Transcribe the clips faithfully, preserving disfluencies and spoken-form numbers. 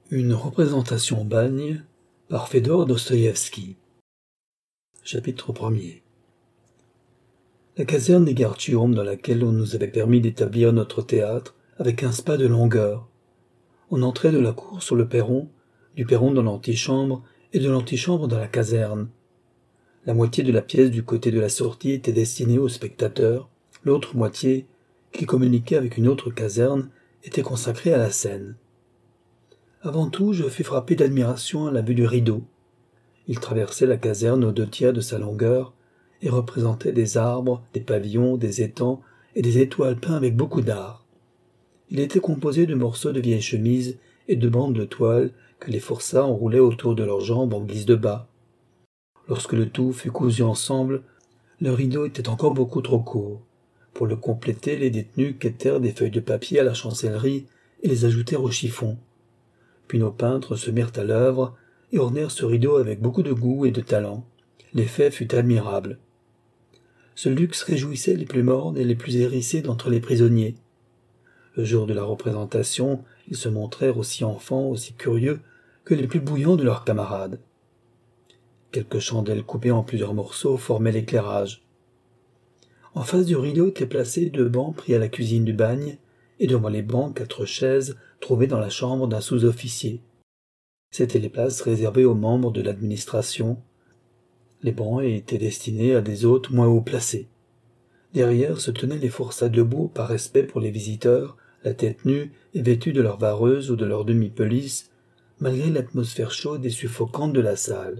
Une représentation au bagne par Fédor Dostoïevski. Chapitre premier. La caserne des gardes-turmes dans laquelle on nous avait permis d'établir notre théâtre avec un spa de longueur. On entrait de la cour sur le perron, du perron dans l'antichambre et de l'antichambre dans la caserne. La moitié de la pièce du côté de la sortie était destinée aux spectateurs, l'autre moitié, qui communiquait avec une autre caserne, était consacrée à la scène. Avant tout, je fus frappé d'admiration à la vue du rideau. Il traversait la caserne aux deux tiers de sa longueur et représentait des arbres, des pavillons, des étangs et des étoiles peints avec beaucoup d'art. Il était composé de morceaux de vieilles chemises et de bandes de toile que les forçats enroulaient autour de leurs jambes en guise de bas. Lorsque le tout fut cousu ensemble, le rideau était encore beaucoup trop court. Pour le compléter, les détenus quêtèrent des feuilles de papier à la chancellerie et les ajoutèrent au chiffon. Puis nos peintres se mirent à l'œuvre et ornèrent ce rideau avec beaucoup de goût et de talent. L'effet fut admirable. Ce luxe réjouissait les plus mornes et les plus hérissés d'entre les prisonniers. Le jour de la représentation, ils se montrèrent aussi enfants, aussi curieux que les plus bouillants de leurs camarades. Quelques chandelles coupées en plusieurs morceaux formaient l'éclairage. En face du rideau étaient placés deux bancs pris à la cuisine du bagne, et devant les bancs quatre chaises trouvées dans la chambre d'un sous-officier. C'étaient les places réservées aux membres de l'administration. Les bancs étaient destinés à des hôtes moins haut placés. Derrière se tenaient les forçats debout par respect pour les visiteurs, la tête nue et vêtus de leur vareuse ou de leur demi-pelisse, malgré l'atmosphère chaude et suffocante de la salle.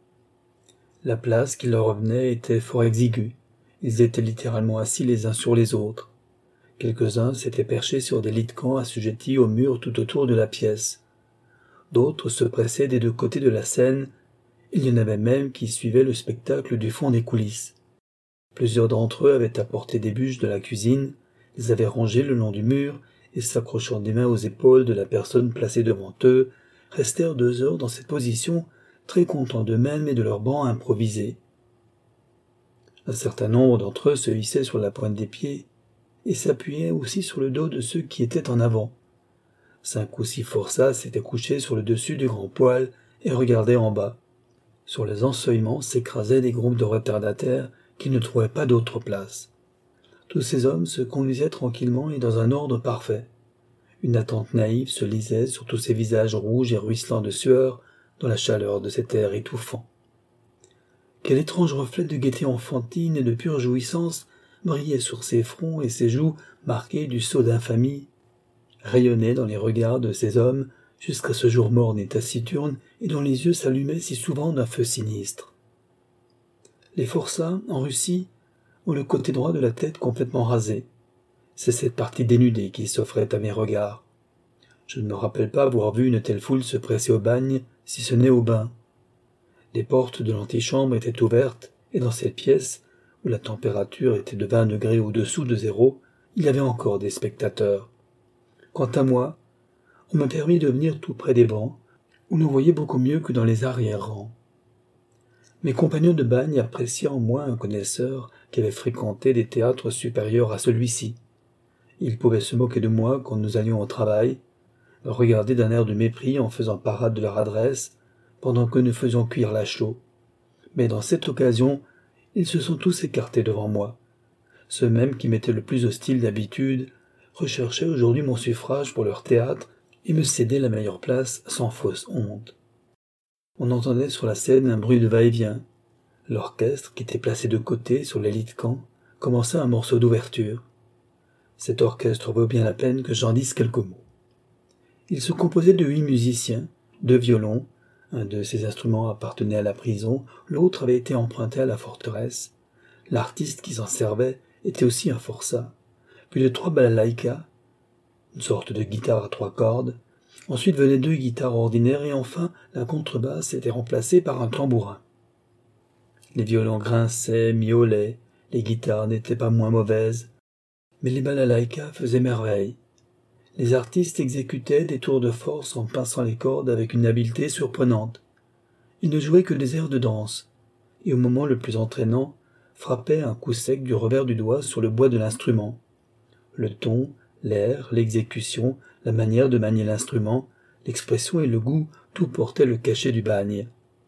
La place qui leur revenait était fort exiguë. Ils étaient littéralement assis les uns sur les autres. Quelques-uns s'étaient perchés sur des lits de camp assujettis au mur tout autour de la pièce. D'autres se pressaient des deux côtés de la scène. Il y en avait même qui suivaient le spectacle du fond des coulisses. Plusieurs d'entre eux avaient apporté des bûches de la cuisine, les avaient rangées le long du mur et, s'accrochant des mains aux épaules de la personne placée devant eux, restèrent deux heures dans cette position, très contents d'eux-mêmes et de leur banc improvisé. Un certain nombre d'entre eux se hissaient sur la pointe des pieds et s'appuyaient aussi sur le dos de ceux qui étaient en avant. Cinq ou six forçats s'étaient couchés sur le dessus du grand poêle et regardaient en bas. Sur les enseignements s'écrasaient des groupes de retardataires qui ne trouvaient pas d'autre place. Tous ces hommes se conduisaient tranquillement et dans un ordre parfait. Une attente naïve se lisait sur tous ces visages rouges et ruisselants de sueur dans la chaleur de cet air étouffant. Quel étrange reflet de gaieté enfantine et de pure jouissance brillait sur ses fronts et ses joues marquées du sceau d'infamie, rayonnait dans les regards de ces hommes jusqu'à ce jour morne et taciturne et dont les yeux s'allumaient si souvent d'un feu sinistre. Les forçats, en Russie, ont le côté droit de la tête complètement rasé. C'est cette partie dénudée qui s'offrait à mes regards. Je ne me rappelle pas avoir vu une telle foule se presser au bagne, si ce n'est au bain. Les portes de l'antichambre étaient ouvertes, et dans cette pièce, où la température était de vingt degrés au-dessous de zéro, il y avait encore des spectateurs. Quant à moi, on m'a permis de venir tout près des bancs, où l'on voyait beaucoup mieux que dans les arrière-rangs. Mes compagnons de bagne appréciaient en moi un connaisseur qui avait fréquenté des théâtres supérieurs à celui-ci. Ils pouvaient se moquer de moi quand nous allions au travail, me regarder d'un air de mépris en faisant parade de leur adresse, pendant que nous faisions cuire la chaux. Mais dans cette occasion, ils se sont tous écartés devant moi. Ceux mêmes qui m'étaient le plus hostiles d'habitude recherchaient aujourd'hui mon suffrage pour leur théâtre et me cédaient la meilleure place sans fausse honte. On entendait sur la scène un bruit de va-et-vient. L'orchestre, qui était placé de côté sur les lits de camp, commençait un morceau d'ouverture. Cet orchestre vaut bien la peine que j'en dise quelques mots. Il se composait de huit musiciens, deux violons. Un de ces instruments appartenait à la prison, l'autre avait été emprunté à la forteresse. L'artiste qui s'en servait était aussi un forçat. Puis de trois balalaïkas, une sorte de guitare à trois cordes. Ensuite venaient deux guitares ordinaires et enfin la contrebasse était remplacée par un tambourin. Les violons grinçaient, miaulaient, les guitares n'étaient pas moins mauvaises, mais les balalaïkas faisaient merveille. Les artistes exécutaient des tours de force en pinçant les cordes avec une habileté surprenante. Ils ne jouaient que des airs de danse, et au moment le plus entraînant, frappaient un coup sec du revers du doigt sur le bois de l'instrument. Le ton, l'air, l'exécution, la manière de manier l'instrument, l'expression et le goût, tout portait le cachet du bagne.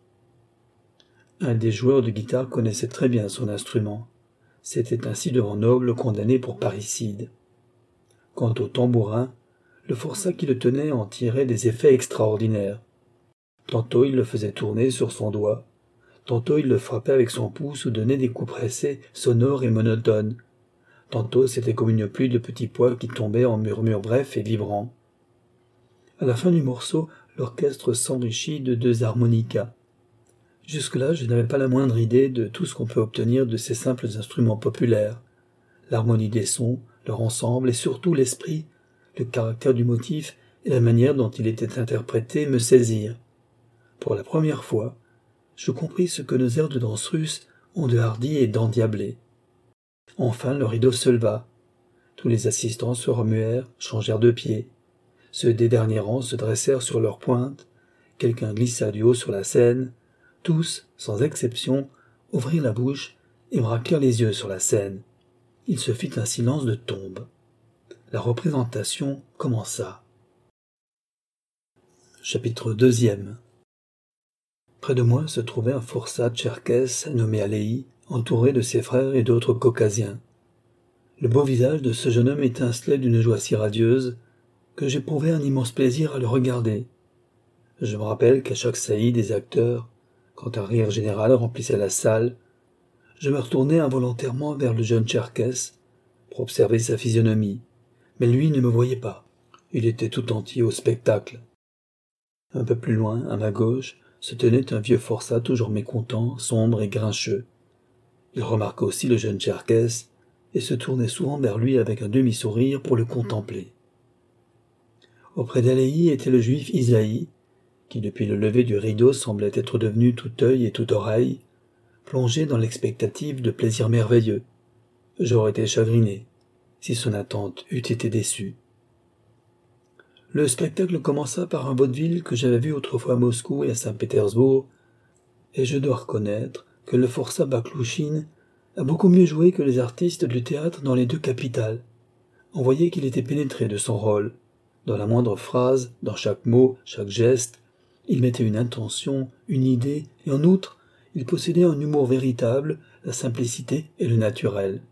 Un des joueurs de guitare connaissait très bien son instrument. C'était un ci-devant noble condamné pour parricide. Quant au tambourin, le forçat qui le tenait en tirait des effets extraordinaires. Tantôt il le faisait tourner sur son doigt, tantôt il le frappait avec son pouce ou donnait des coups pressés, sonores et monotones. Tantôt c'était comme une pluie de petits pois qui tombaient en murmures brefs et vibrants. À la fin du morceau, l'orchestre s'enrichit de deux harmonicas. Jusque-là, je n'avais pas la moindre idée de tout ce qu'on peut obtenir de ces simples instruments populaires. L'harmonie des sons, leur ensemble et surtout l'esprit, le caractère du motif et la manière dont il était interprété me saisirent. Pour la première fois, je compris ce que nos airs de danse russe ont de hardi et d'endiablé. Enfin, le rideau se leva. Tous les assistants se remuèrent, changèrent de pied. Ceux des derniers rangs se dressèrent sur leurs pointes. Quelqu'un glissa du haut sur la scène. Tous, sans exception, ouvrirent la bouche et braquèrent les yeux sur la scène. Il se fit un silence de tombe. La représentation commença. Chapitre deuxième. Près de moi se trouvait un forçat tcherkesse nommé Alei, entouré de ses frères et d'autres caucasiens. Le beau visage de ce jeune homme étincelait d'une joie si radieuse que j'éprouvais un immense plaisir à le regarder. Je me rappelle qu'à chaque saillie des acteurs, quand un rire général remplissait la salle, je me retournais involontairement vers le jeune tcherkesse pour observer sa physionomie, mais lui ne me voyait pas. Il était tout entier au spectacle. Un peu plus loin, à ma gauche, se tenait un vieux forçat toujours mécontent, sombre et grincheux. Il remarqua aussi le jeune tcherkesse et se tournait souvent vers lui avec un demi-sourire pour le contempler. Auprès d'Alei était le juif Isaïe, qui depuis le lever du rideau semblait être devenu tout œil et toute oreille, plongé dans l'expectative de plaisirs merveilleux. J'aurais été chagriné si son attente eût été déçue. Le spectacle commença par un vaudeville que j'avais vu autrefois à Moscou et à Saint-Pétersbourg, et je dois reconnaître que le forçat Baklouchine a beaucoup mieux joué que les artistes du théâtre dans les deux capitales. On voyait qu'il était pénétré de son rôle. Dans la moindre phrase, dans chaque mot, chaque geste, il mettait une intention, une idée, et en outre, il possédait un humour véritable, la simplicité et le naturel.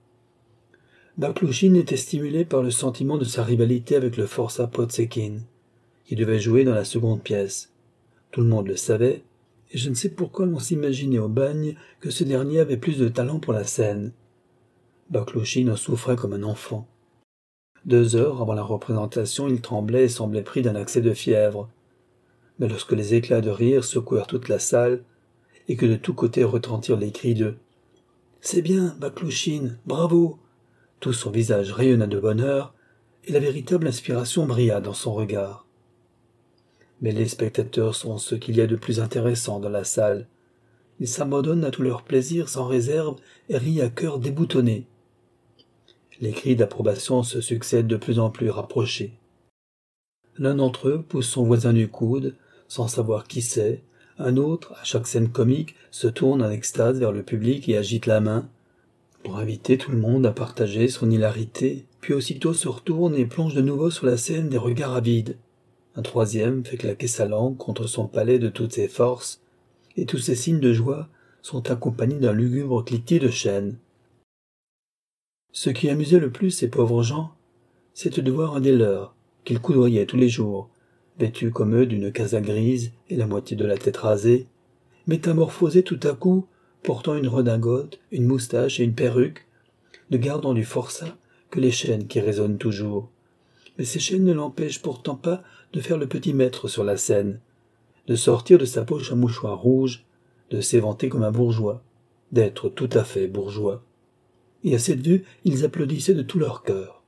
Baklouchine était stimulé par le sentiment de sa rivalité avec le forçat Potsekin, qui devait jouer dans la seconde pièce. Tout le monde le savait, et je ne sais pourquoi l'on s'imaginait au bagne que ce dernier avait plus de talent pour la scène. Baklouchine en souffrait comme un enfant. Deux heures avant la représentation, il tremblait et semblait pris d'un accès de fièvre. Mais lorsque les éclats de rire secouèrent toute la salle, et que de tous côtés retentirent les cris de « C'est bien, Baklouchine, bravo !» tout son visage rayonna de bonheur, et la véritable inspiration brilla dans son regard. Mais les spectateurs sont ce qu'il y a de plus intéressant dans la salle. Ils s'abandonnent à tout leur plaisir sans réserve et rient à cœur déboutonné. Les cris d'approbation se succèdent de plus en plus rapprochés. L'un d'entre eux pousse son voisin du coude, sans savoir qui c'est. Un autre, à chaque scène comique, se tourne en extase vers le public et agite la main, pour inviter tout le monde à partager son hilarité, puis aussitôt se retourne et plonge de nouveau sur la scène des regards avides. Un troisième fait claquer sa langue contre son palais de toutes ses forces, et tous ces signes de joie sont accompagnés d'un lugubre cliquetis de chaînes. Ce qui amusait le plus ces pauvres gens, c'était de voir un des leurs, qu'ils coudoyaient tous les jours, vêtu comme eux d'une casaque grise et la moitié de la tête rasée, métamorphosé tout à coup, portant une redingote, une moustache et une perruque, ne gardant du forçat que les chaînes qui résonnent toujours. Mais ces chaînes ne l'empêchent pourtant pas de faire le petit maître sur la scène, de sortir de sa poche un mouchoir rouge, de s'éventer comme un bourgeois, d'être tout à fait bourgeois. Et à cette vue, ils applaudissaient de tout leur cœur.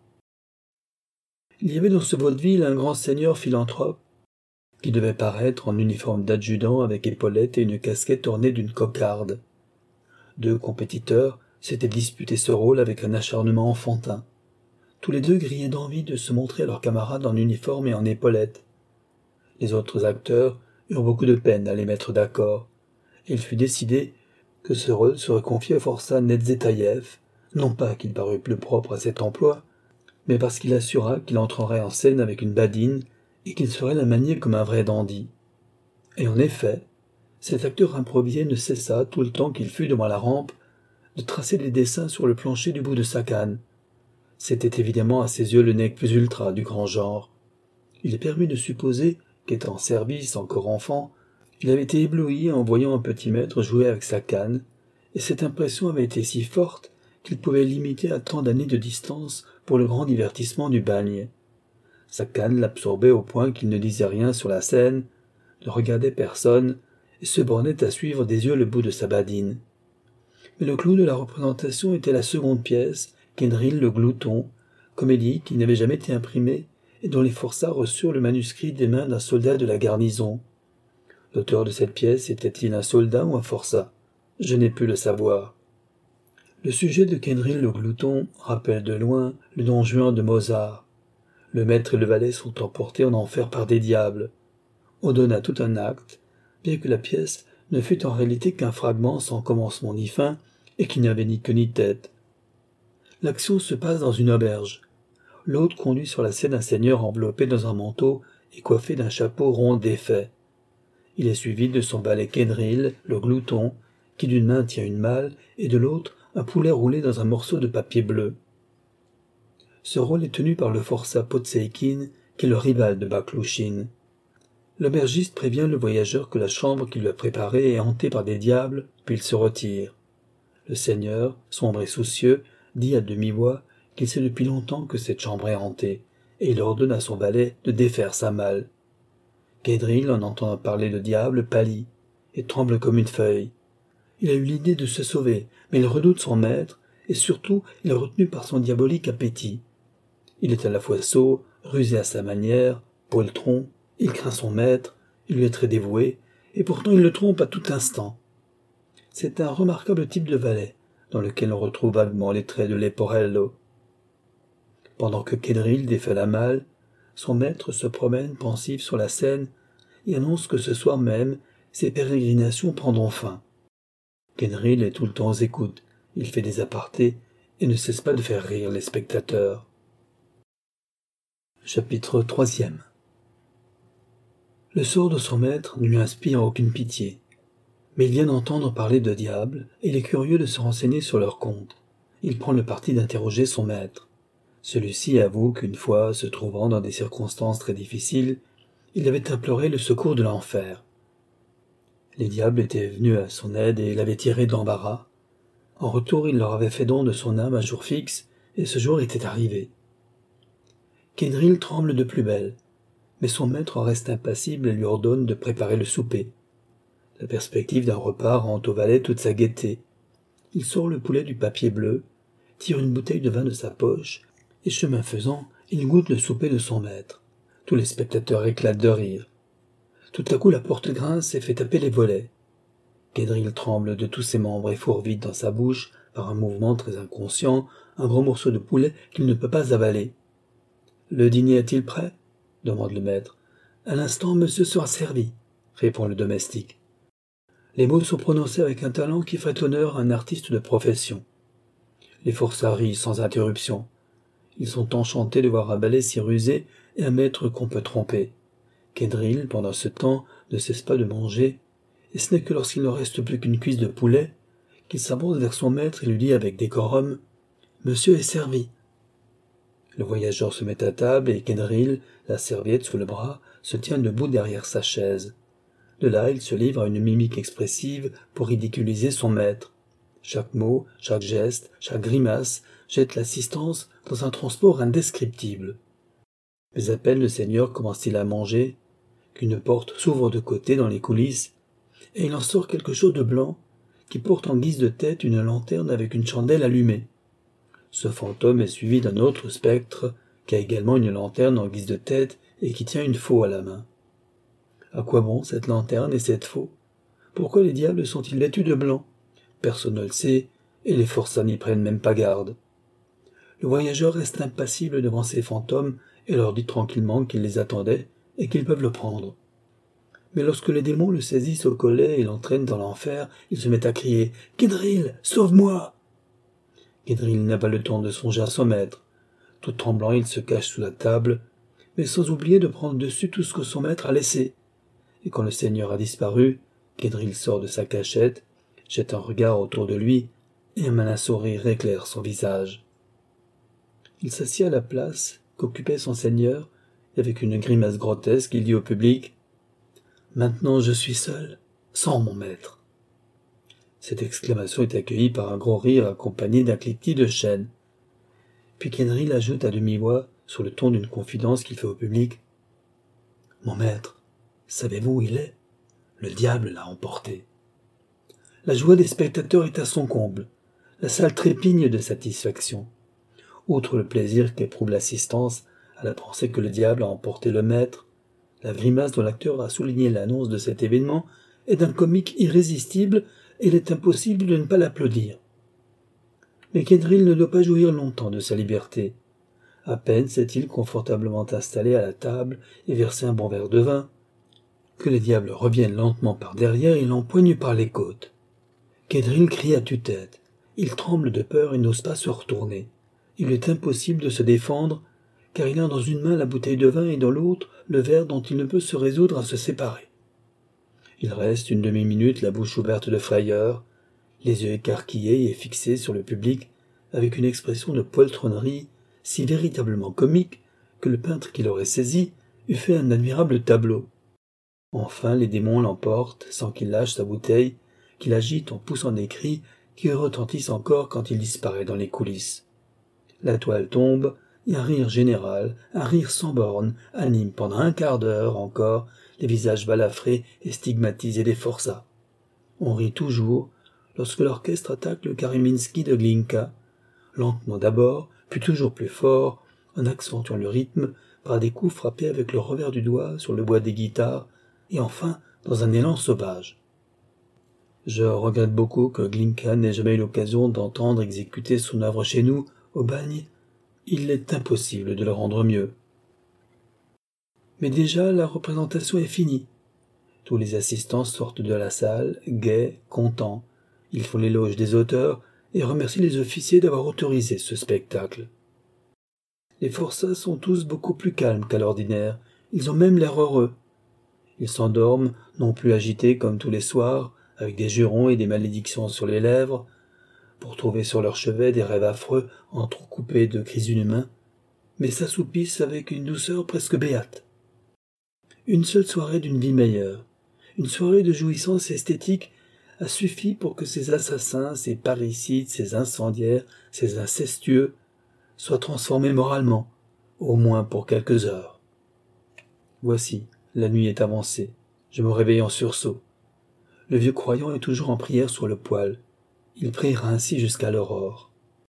Il y avait dans ce vaudeville un grand seigneur philanthrope, qui devait paraître en uniforme d'adjudant avec épaulettes et une casquette ornée d'une cocarde. Deux compétiteurs s'étaient disputé ce rôle avec un acharnement enfantin. Tous les deux grillaient d'envie de se montrer à leurs camarades en uniforme et en épaulettes. Les autres acteurs eurent beaucoup de peine à les mettre d'accord, et il fut décidé que ce rôle serait confié au forçat Netzetaïev, non pas qu'il parût plus propre à cet emploi, mais parce qu'il assura qu'il entrerait en scène avec une badine et qu'il saurait la manier comme un vrai dandy. Et en effet, cet acteur improvisé ne cessa, tout le temps qu'il fut devant la rampe, de tracer des dessins sur le plancher du bout de sa canne. C'était évidemment à ses yeux le nec plus ultra du grand genre. Il est permis de supposer qu'étant en service, encore enfant, il avait été ébloui en voyant un petit maître jouer avec sa canne, et cette impression avait été si forte qu'il pouvait l'imiter à tant d'années de distance pour le grand divertissement du bagne. Sa canne l'absorbait au point qu'il ne disait rien sur la scène, ne regardait personne, et se bornait à suivre des yeux le bout de sa badine. Mais le clou de la représentation était la seconde pièce, Quenril le Glouton, comédie qui n'avait jamais été imprimée et dont les forçats reçurent le manuscrit des mains d'un soldat de la garnison. L'auteur de cette pièce était-il un soldat ou un forçat? Je n'ai pu le savoir. Le sujet de Quenril le Glouton rappelle de loin le Don Juan de Mozart. Le maître et le valet sont emportés en enfer par des diables. On donna tout un acte, bien que la pièce ne fût en réalité qu'un fragment sans commencement ni fin et qui n'avait ni queue ni tête. L'action se passe dans une auberge. L'hôte conduit sur la scène un seigneur enveloppé dans un manteau et coiffé d'un chapeau rond défait. Il est suivi de son valet Quenril, le Glouton, qui d'une main tient une malle et de l'autre un poulet roulé dans un morceau de papier bleu. Ce rôle est tenu par le forçat Potseikin, qui est le rival de Baklouchine. L'aubergiste prévient le voyageur que la chambre qu'il lui a préparée est hantée par des diables, puis il se retire. Le seigneur, sombre et soucieux, dit à demi-voix qu'il sait depuis longtemps que cette chambre est hantée, et il ordonne à son valet de défaire sa malle. Quenril, en entendant parler de diable, pâlit, et tremble comme une feuille. Il a eu l'idée de se sauver, mais il redoute son maître, et surtout il est retenu par son diabolique appétit. Il est à la fois sot, rusé à sa manière, poltron, il craint son maître, il lui est très dévoué, et pourtant il le trompe à tout instant. C'est un remarquable type de valet, dans lequel on retrouve vaguement les traits de Leporello. Pendant que Quenril défait la malle, son maître se promène pensif sur la scène et annonce que ce soir même, ses pérégrinations prendront fin. Quenril est tout le temps aux écoutes, il fait des apartés et ne cesse pas de faire rire les spectateurs. Chapitre troisième. Le sort de son maître ne lui inspire aucune pitié, mais il vient d'entendre parler de diable et il est curieux de se renseigner sur leur compte. Il prend le parti d'interroger son maître. Celui-ci avoue qu'une fois, se trouvant dans des circonstances très difficiles, il avait imploré le secours de l'enfer. Les diables étaient venus à son aide et l'avaient tiré d'embarras. En retour, il leur avait fait don de son âme un jour fixe, et ce jour était arrivé. Quenril tremble de plus belle, mais son maître reste impassible et lui ordonne de préparer le souper. La perspective d'un repas rend au valet toute sa gaieté. Il sort le poulet du papier bleu, tire une bouteille de vin de sa poche, et chemin faisant, il goûte le souper de son maître. Tous les spectateurs éclatent de rire. Tout à coup la porte grince et fait taper les volets. Quenril tremble de tous ses membres et fourre vite dans sa bouche, par un mouvement très inconscient, un gros morceau de poulet qu'il ne peut pas avaler. « Le dîner est-il prêt ?» demande le maître. « À l'instant, monsieur sera servi, » répond le domestique. Les mots sont prononcés avec un talent qui ferait honneur à un artiste de profession. Les forçats rient sans interruption. Ils sont enchantés de voir un valet si rusé et un maître qu'on peut tromper. Quenril, pendant ce temps, ne cesse pas de manger, et ce n'est que lorsqu'il ne reste plus qu'une cuisse de poulet, qu'il s'avance vers son maître et lui dit avec décorum « Monsieur est servi ». Le voyageur se met à table et Quenril, la serviette sous le bras, se tient debout derrière sa chaise. De là, il se livre à une mimique expressive pour ridiculiser son maître. Chaque mot, chaque geste, chaque grimace jette l'assistance dans un transport indescriptible. Mais à peine le seigneur commence-t-il à manger, qu'une porte s'ouvre de côté dans les coulisses, et il en sort quelque chose de blanc, qui porte en guise de tête une lanterne avec une chandelle allumée. Ce fantôme est suivi d'un autre spectre, qui a également une lanterne en guise de tête et qui tient une faux à la main. À quoi bon cette lanterne et cette faux? Pourquoi les diables sont-ils vêtus de blanc? Personne ne le sait, et les forçats n'y prennent même pas garde. Le voyageur reste impassible devant ces fantômes et leur dit tranquillement qu'il les attendait et qu'ils peuvent le prendre. Mais lorsque les démons le saisissent au collet et l'entraînent dans l'enfer, il se met à crier « Quenril, sauve-moi » Quenril n'a pas le temps de songer à son maître. Tout tremblant, il se cache sous la table, mais sans oublier de prendre dessus tout ce que son maître a laissé. Et quand le seigneur a disparu, Kedril sort de sa cachette, jette un regard autour de lui, et un malin sourire éclaire son visage. Il s'assied à la place qu'occupait son seigneur, et avec une grimace grotesque, il dit au public « Maintenant je suis seul, sans mon maître. » Cette exclamation est accueillie par un gros rire accompagné d'un cliquetis de chaînes. Puis Kedril ajoute à demi-voix, sur le ton d'une confidence qu'il fait au public « Mon maître, savez-vous où il est? Le diable l'a emporté. » La joie des spectateurs est à son comble. La salle trépigne de satisfaction. Outre le plaisir qu'éprouve l'assistance à la pensée que le diable a emporté le maître, la grimace dont l'acteur a souligné l'annonce de cet événement est d'un comique irrésistible et il est impossible de ne pas l'applaudir. Mais Kedril ne doit pas jouir longtemps de sa liberté. À peine s'est-il confortablement installé à la table et versé un bon verre de vin, que les diables reviennent lentement par derrière et l'empoignent par les côtes. Kedril crie à tue-tête. Il tremble de peur et n'ose pas se retourner. Il est impossible de se défendre, car il a dans une main la bouteille de vin et dans l'autre le verre dont il ne peut se résoudre à se séparer. Il reste une demi-minute la bouche ouverte de frayeur, les yeux écarquillés et fixés sur le public, avec une expression de poltronnerie si véritablement comique que le peintre qui l'aurait saisi eût fait un admirable tableau. Enfin les démons l'emportent sans qu'il lâche sa bouteille, qu'il agite en poussant des cris qui retentissent encore quand il disparaît dans les coulisses. La toile tombe, et un rire général, un rire sans bornes, anime pendant un quart d'heure encore les visages balafrés et stigmatisés des forçats. On rit toujours lorsque l'orchestre attaque le Kariminski de Glinka, lentement d'abord, puis toujours plus fort, en accentuant le rythme par des coups frappés avec le revers du doigt sur le bois des guitares, et enfin dans un élan sauvage. Je regrette beaucoup que Glinka n'ait jamais eu l'occasion d'entendre exécuter son œuvre chez nous, au bagne. Il est impossible de le rendre mieux. Mais déjà la représentation est finie. Tous les assistants sortent de la salle, gais, contents. Ils font l'éloge des auteurs et remercient les officiers d'avoir autorisé ce spectacle. Les forçats sont tous beaucoup plus calmes qu'à l'ordinaire. Ils ont même l'air heureux. Ils s'endorment, non plus agités comme tous les soirs, avec des jurons et des malédictions sur les lèvres, pour trouver sur leur chevet des rêves affreux entrecoupés de cris inhumains, mais s'assoupissent avec une douceur presque béate. Une seule soirée d'une vie meilleure, une soirée de jouissance esthétique a suffi pour que ces assassins, ces parricides, ces incendiaires, ces incestueux soient transformés moralement, au moins pour quelques heures. Voici, la nuit est avancée, je me réveille en sursaut. Le vieux croyant est toujours en prière sur le poêle. Il priera ainsi jusqu'à l'aurore.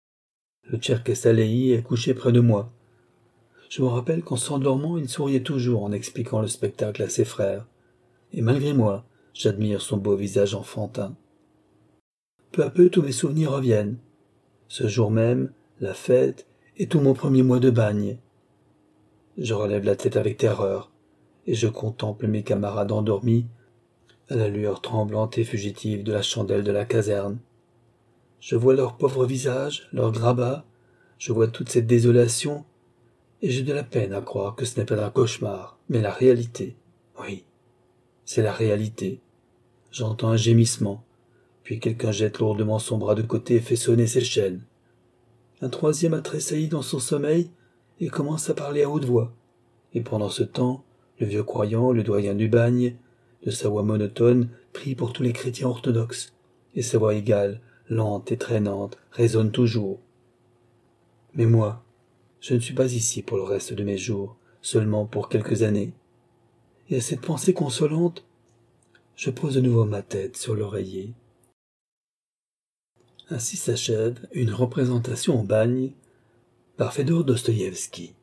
Le Tcherkesaleï est couché près de moi. Je me rappelle qu'en s'endormant, il souriait toujours en expliquant le spectacle à ses frères. Et malgré moi, j'admire son beau visage enfantin. Peu à peu, tous mes souvenirs reviennent. Ce jour même, la fête et tout mon premier mois de bagne. Je relève la tête avec terreur, et je contemple mes camarades endormis, à la lueur tremblante et fugitive de la chandelle de la caserne. Je vois leurs pauvres visages, leurs grabats, je vois toute cette désolation, et j'ai de la peine à croire que ce n'est pas un cauchemar, mais la réalité. Oui, c'est la réalité. J'entends un gémissement, puis quelqu'un jette lourdement son bras de côté et fait sonner ses chaînes. Un troisième a tressailli dans son sommeil et commence à parler à haute voix. Et pendant ce temps, le vieux croyant, le doyen du bagne, de sa voix monotone, prie pour tous les chrétiens orthodoxes, et sa voix égale, lente et traînante, résonne toujours. Mais moi, je ne suis pas ici pour le reste de mes jours, seulement pour quelques années. Et à cette pensée consolante, je pose de nouveau ma tête sur l'oreiller. Ainsi s'achève une représentation au bagne par Fédor Dostoïevski.